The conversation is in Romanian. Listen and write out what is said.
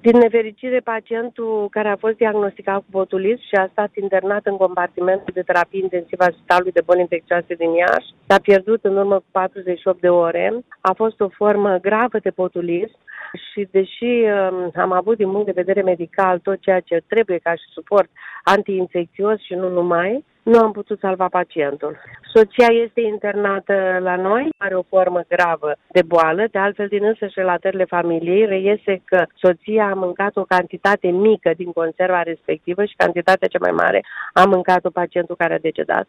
Din nefericire, pacientul care a fost diagnosticat cu botulism și a stat internat în compartimentul de terapie intensivă al Spitalului de Boli Infecțioase din Iași s-a pierdut în urmă cu 48 de ore. A fost o formă gravă de botulism și deși am avut din punct de vedere medical tot ceea ce trebuie ca și suport antiinfecțios și nu numai, nu am putut salva pacientul. Soția este internată la noi, are o formă gravă de boală, de altfel din însăși relatările familiei reiese că soția a mâncat o cantitate mică din conserva respectivă și cantitatea cea mai mare a mâncat-o pacientul care a decedat.